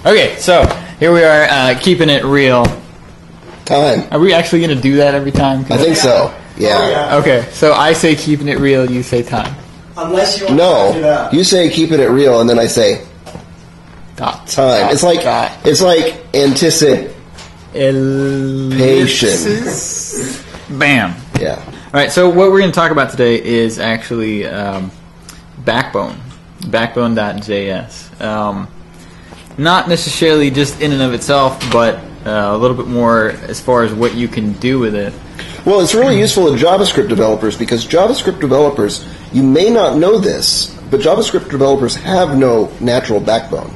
Okay, so here we are, keeping it real. Time. Are we actually going to do that every time? I think so. Yeah. Okay, so I say keeping it real, you say time. Unless you want to change it No, up. you say keeping it real, and then I say Dot. time. It's like anticipation. Ellipsis. Bam. Yeah. All right, so what we're going to talk about today is actually Backbone, Backbone.js. Not necessarily just in and of itself, but a little bit more as far as what you can do with it. Well, it's really useful to JavaScript developers because JavaScript developers, you may not know this, but JavaScript developers have no natural backbone.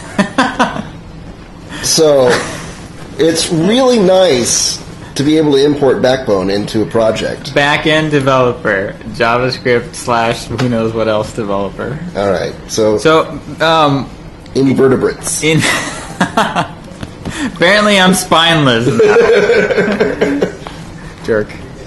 So it's really nice to be able to import Backbone into a project. Back-end developer, JavaScript / who knows what else developer. All right. So invertebrates. Apparently I'm spineless now. Jerk.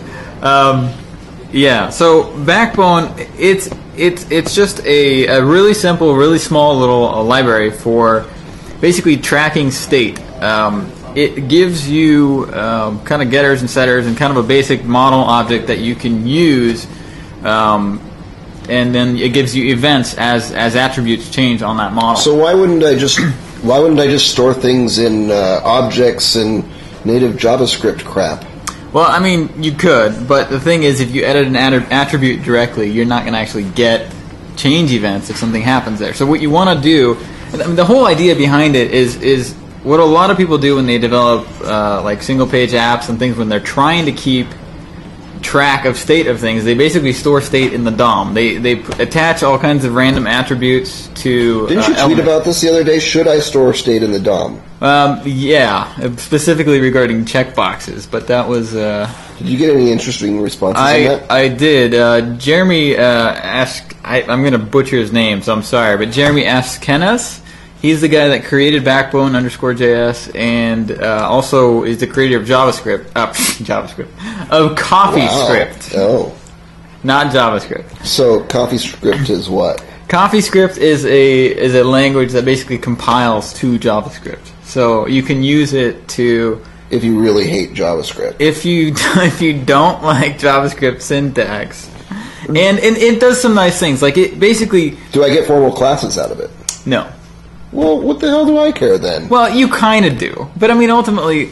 Yeah, so Backbone, it's just a really simple, really small little library for basically tracking state. It gives you kind of getters and setters and kind of a basic model object that you can use, and then it gives you events as attributes change on that model. So why wouldn't I just store things in objects and native JavaScript crap? Well, I mean, you could, but the thing is, if you edit an attribute directly, you're not going to actually get change events if something happens there. So what you want to do, I mean, the whole idea behind it is what a lot of people do when they develop like single-page apps and things when they're trying to keep track of state of things. They basically store state in the DOM. They attach all kinds of random attributes to. Didn't you tweet about this the other day? Should I store state in the DOM? Yeah, specifically regarding checkboxes, but that was. Did you get any interesting responses on that? I did. Jeremy asked. I'm going to butcher his name, so I'm sorry, but Jeremy Askenas. He's the guy that created Backbone_JS and also is the creator of JavaScript. Of CoffeeScript. Oh. Not JavaScript. So CoffeeScript is what? CoffeeScript is a language that basically compiles to JavaScript. So you can use it to... If you really hate JavaScript. If you don't like JavaScript syntax. And it does some nice things. Like it basically... Do I get formal classes out of it? No. Well, what the hell do I care then? Well, you kind of do. But, I mean, ultimately,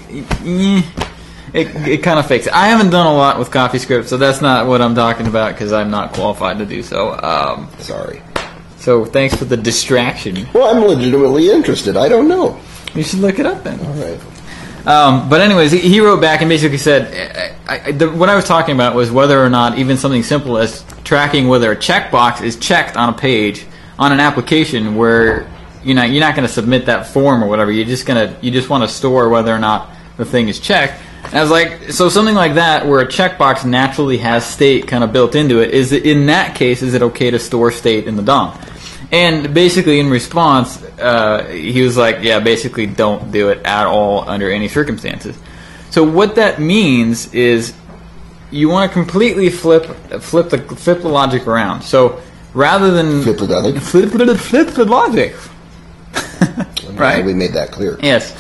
it kind of fakes it. I haven't done a lot with CoffeeScript, so that's not what I'm talking about because I'm not qualified to do so. Sorry. So, thanks for the distraction. Well, I'm legitimately interested. I don't know. You should look it up then. All right. But anyways, he wrote back and basically said, what I was talking about was whether or not even something simple as tracking whether a checkbox is checked on a page, on an application where... you're not going to submit that form or whatever. You just want to store whether or not the thing is checked. And I was like, so something like that where a checkbox naturally has state kind of built into it, is it, in that case, is it okay to store state in the DOM? And basically in response, he was like, yeah, basically don't do it at all under any circumstances. So what that means is you want to completely flip the logic around. So rather than Flip the logic. flip the logic. Right? We made that clear. Yes.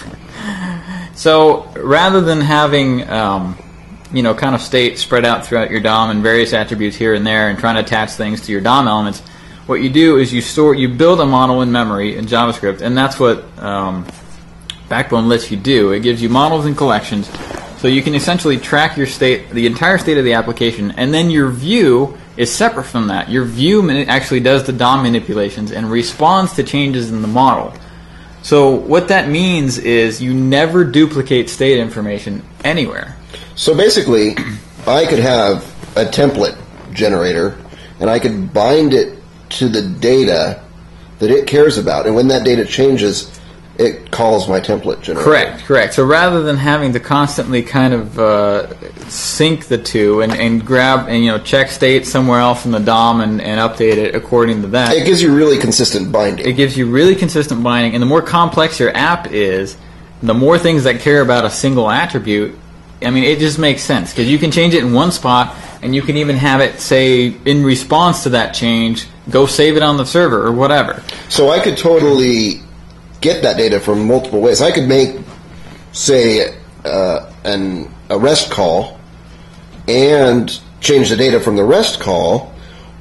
So rather than having, kind of state spread out throughout your DOM and various attributes here and there and trying to attach things to your DOM elements, what you do is you build a model in memory in JavaScript, and that's what Backbone lets you do. It gives you models and collections, so you can essentially track your state, the entire state of the application, and then your view is separate from that. Your view actually does the DOM manipulations and responds to changes in the model. So what that means is you never duplicate state information anywhere. So basically, I could have a template generator, and I could bind it to the data that it cares about, and when that data changes, it calls my template generator. Correct. So rather than having to constantly kind of sync the two and grab and check state somewhere else in the DOM and update it according to that, It gives you really consistent binding. It gives you really consistent binding, and the more complex your app is, the more things that care about a single attribute. I mean, it just makes sense because you can change it in one spot, and you can even have it say in response to that change, go save it on the server or whatever. So I could totally get that data from multiple ways. I could make, say, a REST call and change the data from the REST call,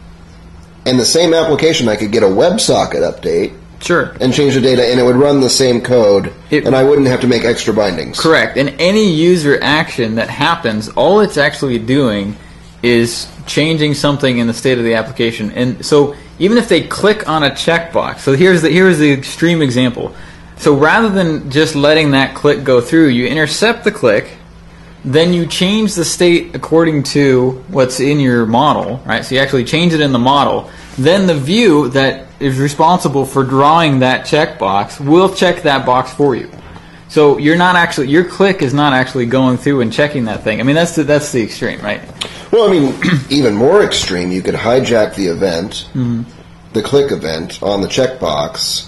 and the same application I could get a WebSocket update. Sure. And change the data, and it would run the same code, and I wouldn't have to make extra bindings. Correct. And any user action that happens, all it's actually doing is changing something in the state of the application. And so even if they click on a checkbox, so here's the extreme example. So rather than just letting that click go through, you intercept the click, then you change the state according to what's in your model, right? So you actually change it in the model. Then the view that is responsible for drawing that checkbox will check that box for you. So you're not actually, your click is not actually going through and checking that thing. I mean, that's the extreme, right? Well, I mean, even more extreme, you could hijack the event, the click event on the checkbox,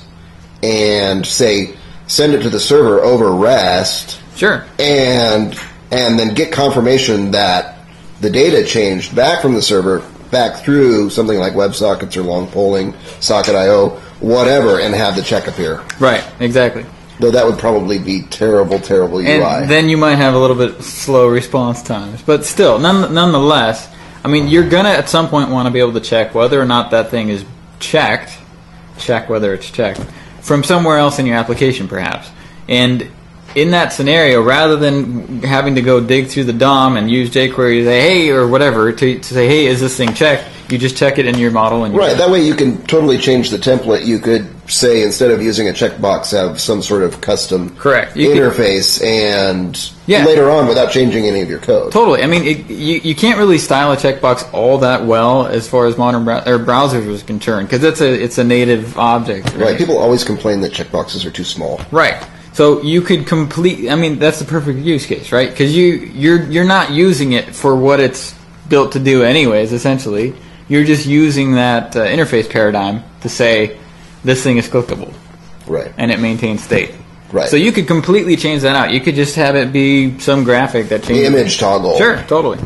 and say send it to the server over REST. Sure. And then get confirmation that the data changed back from the server back through something like WebSockets or long polling, Socket.io, whatever, and have the check appear. Right, exactly. Though that would probably be terrible UI. And then you might have a little bit slow response times. But still, nonetheless, I mean, you're going to at some point want to be able to check whether or not that thing is check whether it's checked, from somewhere else in your application perhaps. And in that scenario, rather than having to go dig through the DOM and use jQuery to say, hey, or whatever, to say, hey, is this thing checked? You just check it in your model. And right, that way you can totally change the template. You could say, instead of using a checkbox, have some sort of custom interface and later on without changing any of your code. Totally. I mean, you can't really style a checkbox all that well as far as modern browsers is concerned, because it's a native object. Right, people always complain that checkboxes are too small. Right. So you could I mean, that's the perfect use case, right? Because you're not using it for what it's built to do anyways, essentially. You're just using that interface paradigm to say this thing is clickable. Right. And it maintains state. Right. So you could completely change that out. You could just have it be some graphic that changes. The image toggle. Sure, totally.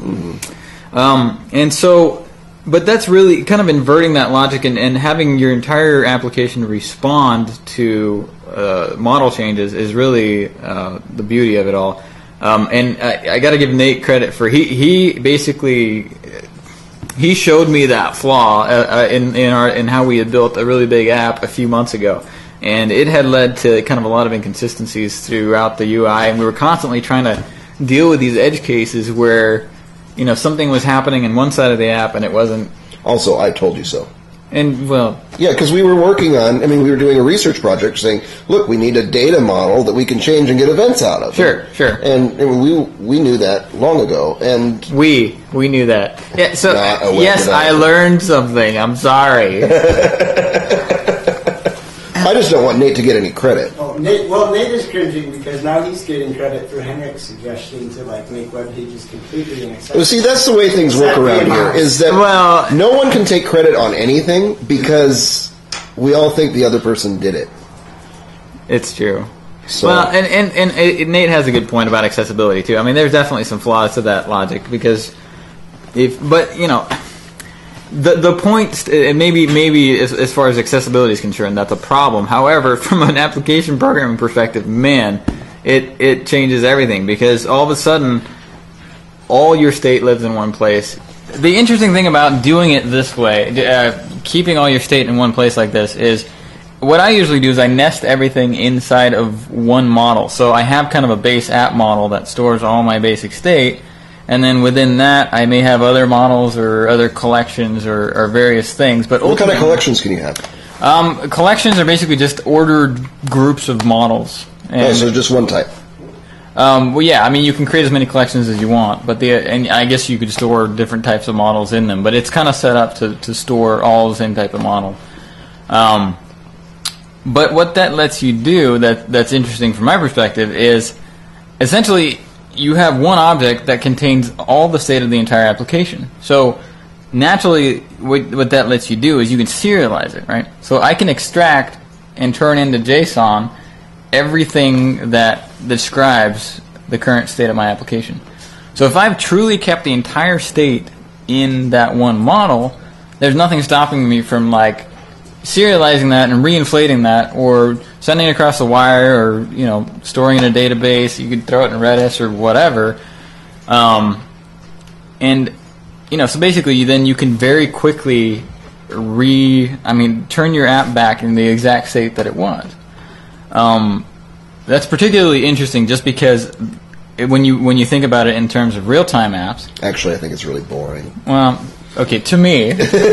And so, but that's really kind of inverting that logic and having your entire application respond to model changes is really the beauty of it all. And I got to give Nate credit for he basically he showed me that flaw in how we had built a really big app a few months ago, and it had led to kind of a lot of inconsistencies throughout the UI, and we were constantly trying to deal with these edge cases where something was happening in one side of the app and it wasn't. Also, I told you so. And, well... Yeah, because we were working on... I mean, we were doing a research project saying, look, we need a data model that we can change and get events out of. Sure. And we knew that long ago, and... We knew that. Yeah, so, yes, I learned something. I'm sorry. I just don't want Nate to get any credit. Oh, Nate is cringing because now he's getting credit for Henrik's suggestion to make web pages completely inaccessible. Well, see, that's the way things work around here. Is that no one can take credit on anything because we all think the other person did it. It's true. So. Well, and Nate has a good point about accessibility too. I mean, there's definitely some flaws to that logic because The point, maybe as far as accessibility is concerned, that's a problem. However, from an application programming perspective, man, it changes everything because all of a sudden, all your state lives in one place. The interesting thing about doing it this way, keeping all your state in one place like this, is what I usually do is I nest everything inside of one model. So I have kind of a base app model that stores all my basic state. And then within that, I may have other models or other collections or various things. But what kind of collections can you have? Collections are basically just ordered groups of models. And, so just one type. Well, yeah. I mean, you can create as many collections as you want, but and I guess you could store different types of models in them. But it's kind of set up to store all the same type of model. But what that lets you do that's interesting from my perspective is essentially you have one object that contains all the state of the entire application. So naturally, what that lets you do is you can serialize it, right? So I can extract and turn into JSON everything that describes the current state of my application. So if I've truly kept the entire state in that one model, there's nothing stopping me from serializing that and reinflating that, or sending it across the wire, or storing in a database. You could throw it in Redis or whatever, and so basically you can very quickly turn your app back in the exact state that it was. That's particularly interesting just because when you think about it in terms of real-time apps. Actually, I think it's really boring. Well, okay, to me,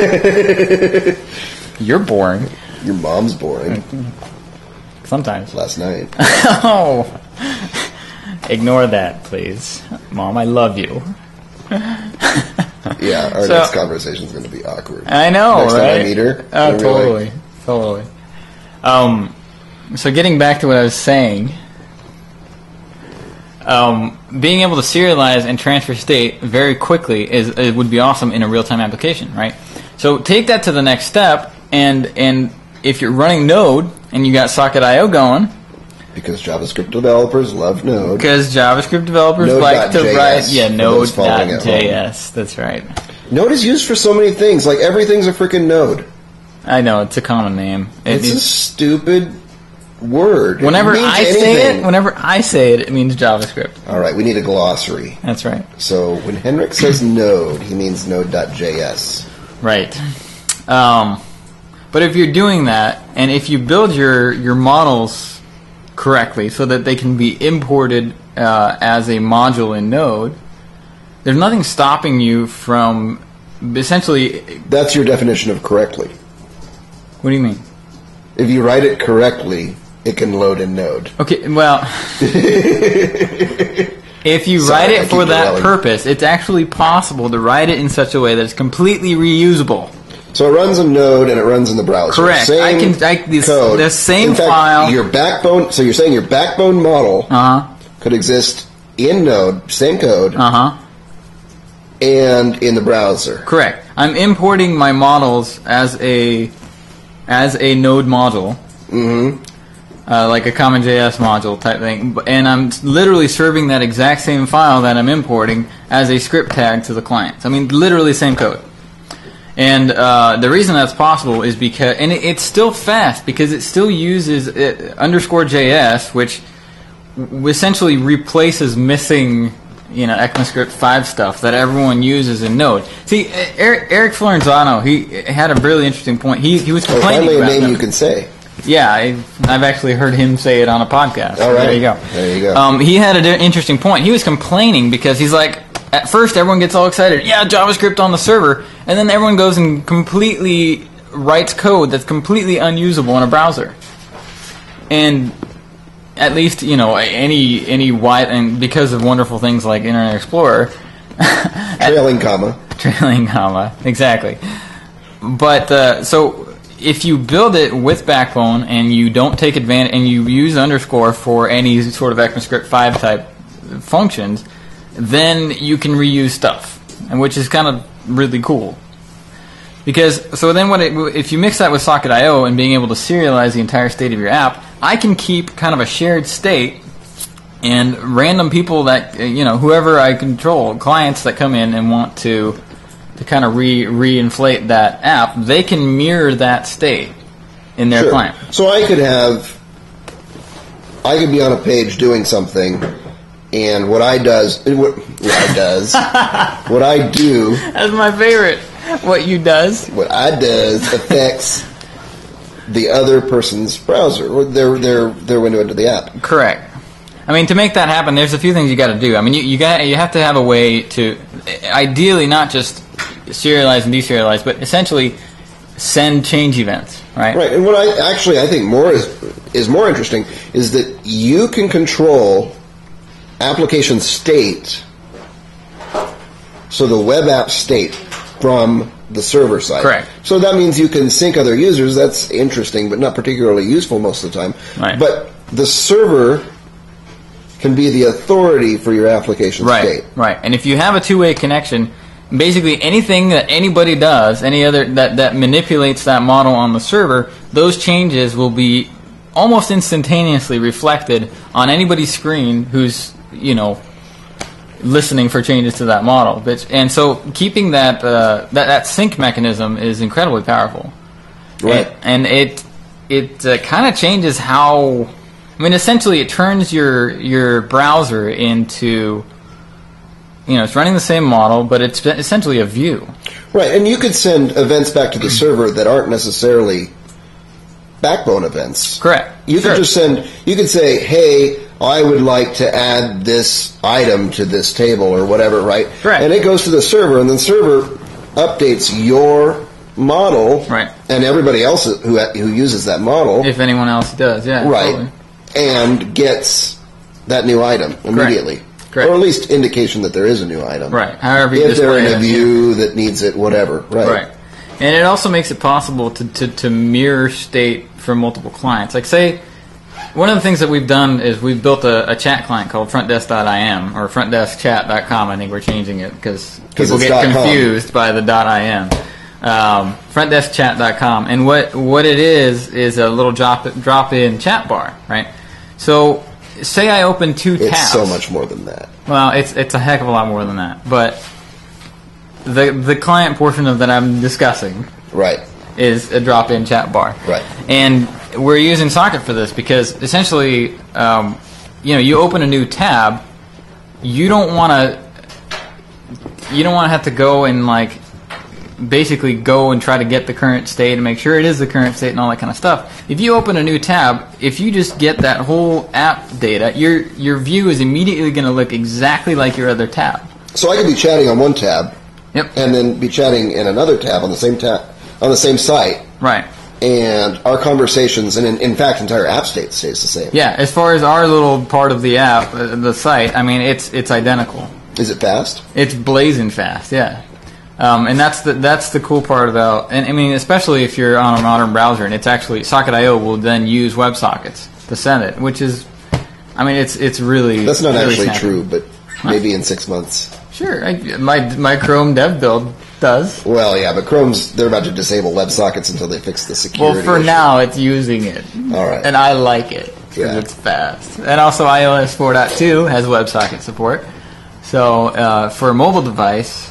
you're boring. Your mom's boring. Sometimes. Last night. Oh, ignore that, please, Mom. I love you. Yeah, our next conversation is going to be awkward. I know, next right? time I meet her. Oh, totally. So getting back to what I was saying, being able to serialize and transfer state very quickly would be awesome in a real-time application, right? So take that to the next step, and if you're running Node and you got Socket.io going. Because JavaScript developers love Node. Because JavaScript developers like to write, Node.js. That's right. Node is used for so many things. Like, everything's a freaking Node. I know, it's a common name. It's a stupid word. Whenever I say it, it means JavaScript. All right, we need a glossary. That's right. So when Henrik says Node, he means Node.js. Right. But if you're doing that, and if you build your models correctly so that they can be imported as a module in Node, there's nothing stopping you from essentially... That's your definition of correctly. What do you mean? If you write it correctly, it can load in Node. Okay, well... If you write it for that purpose, it's actually possible to write it in such a way that it's completely reusable. So it runs in Node and it runs in the browser. Correct. Same code. The same in fact, file. Your backbone. So you're saying your backbone model could exist in Node, same code, and in the browser. Correct. I'm importing my models as a Node module, like a CommonJS module type thing, and I'm literally serving that exact same file that I'm importing as a script tag to the client. I mean, literally same code. And the reason that's possible is because, and it's still fast because it still uses _JS, which essentially replaces missing, ECMAScript 5 stuff that everyone uses in Node. See, Eric Florenzano, he had a really interesting point. He was complaining finally about a name them. you can say. Yeah, I've actually heard him say it on a podcast. All right. There you go. He had an interesting point. He was complaining because he's like, at first everyone gets all excited, yeah, JavaScript on the server, and then everyone goes and completely writes code that's completely unusable in a browser. And at least, any wide, and because of wonderful things like Internet Explorer, trailing comma, exactly. But so if you build it with Backbone and you don't take advantage, and you use _ for any sort of ECMAScript 5 type functions, then you can reuse stuff, and which is kind of really cool. Because so then if you mix that with Socket.io and being able to serialize the entire state of your app, I can keep kind of a shared state, and random people that whoever I control, clients that come in and want to kind of reinflate that app, they can mirror that state in their client. So I could be on a page doing something. And what I do. That's my favorite. What I does affects the other person's browser or their window into the app. Correct. I mean, to make that happen, there's a few things you got to do. I mean, you have to have a way to, ideally, not just serialize and deserialize, but essentially send change events, right? Right. And what I think more is more interesting is that you can control application state, so the web app state from the server side. Correct. So that means you can sync other users. That's interesting, but not particularly useful most of the time. Right. But the server can be the authority for your application state. Right. And if you have a two-way connection, basically anything that anybody does, any other that manipulates that model on the server, those changes will be almost instantaneously reflected on anybody's screen who's listening for changes to that model. And so keeping that sync mechanism is incredibly powerful. Right. And it kind of changes how. I mean, essentially, it turns your browser into, it's running the same model, but it's essentially a view. Right, and you could send events back to the server that aren't necessarily backbone events. Correct. You could just you could say, hey, I would like to add this item to this table or whatever, right? Correct. And it goes to the server, and the server updates your model, right, and everybody else who uses that model. If anyone else does, yeah. Right. Totally. And gets that new item immediately. Correct. Or at least indication that there is a new item. Right. However you if they're in display a it. view that needs it, whatever. Right. Right. And it also makes it possible to mirror state from multiple clients. Like, say, one of the things that we've done is we've built a chat client called frontdesk.im or frontdeskchat.com. I think we're changing it because people get confused by the .im. Frontdeskchat.com. And what it is a little drop-in chat bar, right? So, say I open two tabs. It's so much more than that. Well, it's a heck of a lot more than that. But the client portion of that I'm discussing, right, is a drop-in chat bar, right? And we're using Socket for this because essentially, you open a new tab, you don't want to have to go and basically go and try to get the current state and make sure it is the current state and all that kind of stuff. If you open a new tab, if you just get that whole app data, your view is immediately going to look exactly like your other tab. So I could be chatting on one tab, yep, and then be chatting in another tab on the same site, right? And our conversations, and in fact, entire app state stays the same. Yeah, as far as our little part of the app, the site, I mean, it's identical. Is it fast? It's blazing fast, yeah. And that's the cool part about, and I mean, especially if you're on a modern browser, and it's actually Socket.io will then use WebSockets to send it, which is, I mean, it's really that's not really actually snappy. true, but maybe in 6 months. Sure, my Chrome dev build does. Well, yeah, but they're about to disable WebSockets until they fix the security. Well, for issue. now, it's using it. All right, and I like it because it's fast. And also, iOS 4.2 has WebSocket support. So for a mobile device,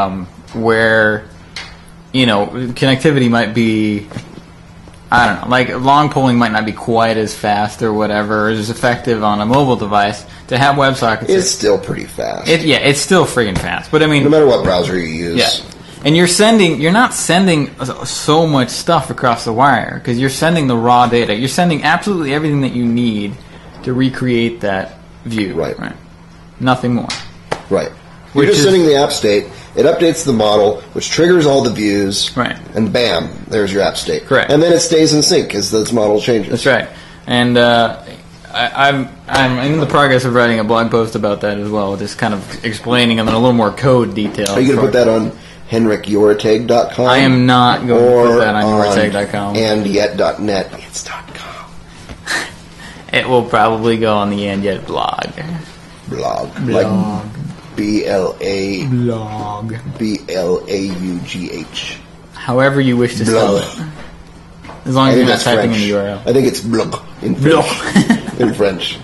where connectivity might be, I don't know, like long polling might not be quite as fast or whatever, or as effective on a mobile device. To have WebSockets, it's still pretty fast. It's still friggin' fast. But I mean, no matter what browser you use, yeah. And you're not sending so much stuff across the wire because you're sending the raw data. You're sending absolutely everything that you need to recreate that view. Right. Nothing more. Right. You're just sending the app state. It updates the model, which triggers all the views. Right. And bam, there's your app state. Correct. And then it stays in sync as this model changes. That's right. And I'm in the progress of writing a blog post about that as well, just kind of explaining them in a little more code detail. Are you going to put that on henrikjorateg.com? I am not going to put that on jorateg.com. andyet.net. It's .com. It will probably go on the Andyet blog. Blog. Blog. Like Blog. BLAUGH. However you wish to spell it. As long as you're not typing in the URL. I think it's blog in French. In French.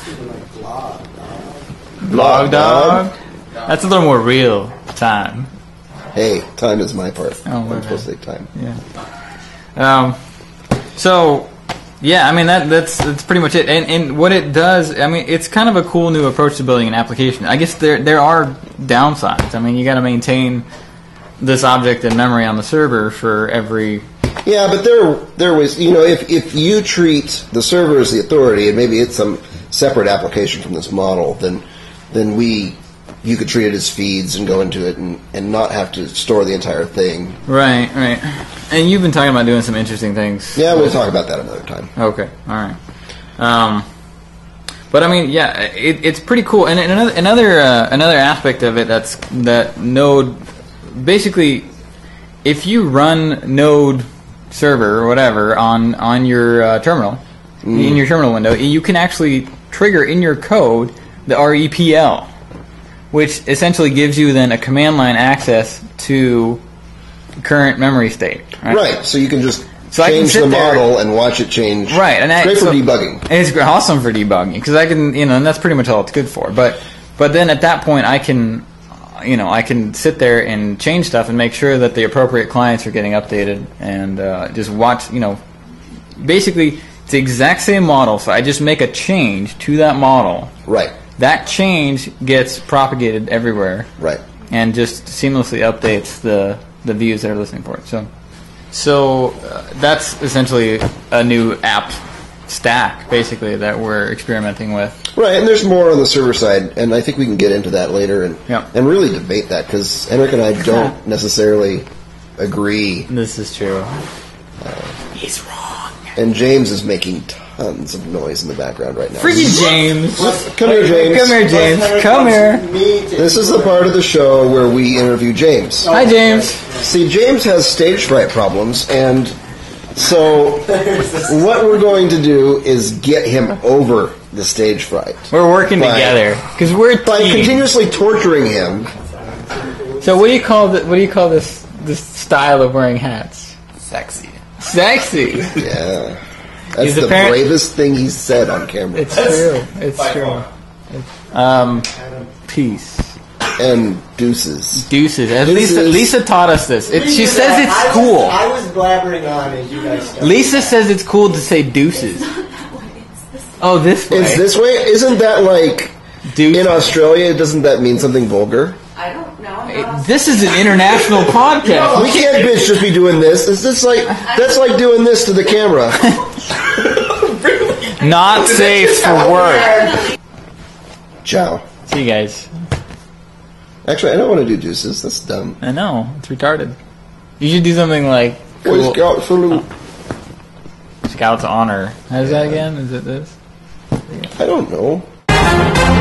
Blog dog? That's a little more real time. Hey, time is my part. Oh, I'm supposed to take time. Yeah. So, yeah, I mean that's pretty much it. And what it does, I mean, it's kind of a cool new approach to building an application. I guess there are downsides. I mean, you got to maintain this object in memory on the server for every. Yeah, but there was, if you treat the server as the authority, and maybe it's some separate application from this model, then you could treat it as feeds and go into it and not have to store the entire thing. Right. And you've been talking about doing some interesting things. Yeah, we'll talk about that another time. Okay, all right. But I mean, yeah, it's pretty cool. And another aspect of it that Node, basically, if you run Node server or whatever on your terminal, in your terminal window, you can actually trigger in your code the REPL, which essentially gives you then a command line access to current memory state. Right, so you can just change the model and watch it change. Right, and it's great for debugging. And it's awesome for debugging because I can, and that's pretty much all it's good for. But then at that point, I can I can sit there and change stuff and make sure that the appropriate clients are getting updated and just watch. Basically, it's the exact same model. So I just make a change to that model. Right. That change gets propagated everywhere. Right. And just seamlessly updates the views that are listening for it. So that's essentially a new app stack, basically, that we're experimenting with. Right, and there's more on the server side, and I think we can get into that later and really debate that, because Henrik and I don't necessarily agree. This is true. He's wrong. And James is making tons of noise in the background right now. Freaking James! Come here, James. Come here, James. Come here. This is the part of the show where we interview James. Hi, James. See, James has stage fright problems, and so what we're going to do is get him over the stage fright. We're working together because we're a by team. continuously torturing him. So what do you call this style of wearing hats? Sexy. Sexy. Yeah. That's the bravest thing he's said on camera. It's true. It's true. Peace. And deuces. Deuces. Lisa taught us this. She says it's cool. I was blabbering on as you guys started. Lisa says it's cool to say deuces. Oh, this way. It's this way? Isn't that like Deuces. in Australia? Doesn't that mean something vulgar? I don't know. This is an international podcast. We can't, bitch, just be doing this. Is this like that's like doing this to the camera? Not safe for work. Ciao. See you guys. Actually, I don't want to do deuces. That's dumb. I know. It's retarded. You should do something like Boy cool. Scout salute. Scout's honor. How's that again? Is it this? I don't know.